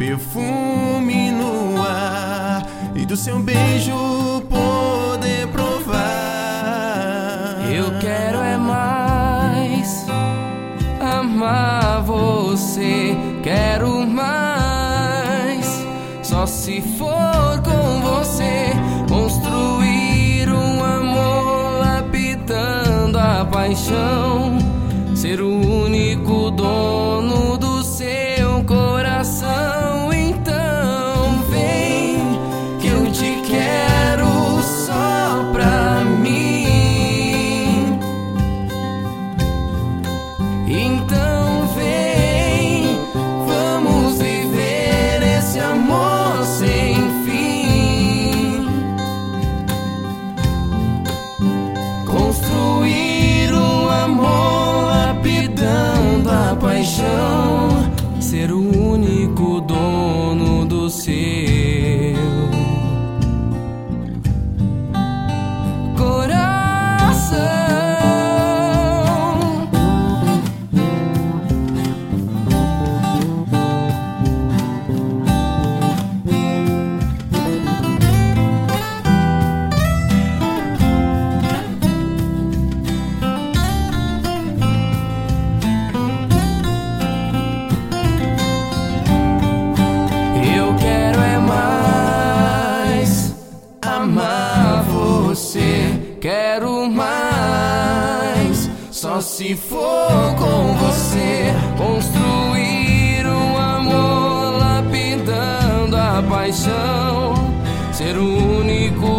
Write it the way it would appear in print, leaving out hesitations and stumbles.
perfume no ar e do seu beijo poder provar. Eu quero é mais amar você, quero mais, só se for com você, construir um amor lapidando a paixão, ser o único dono do seu coração. Então vem que eu te quero só pra mim. Então vem, vamos viver esse amor sem fim, construir um amor lapidando a paixão, ser o único dono do seu coração. Eu quero é mais amar você, quero mais, só se for com você, construir um amor lapidando a paixão, ser o único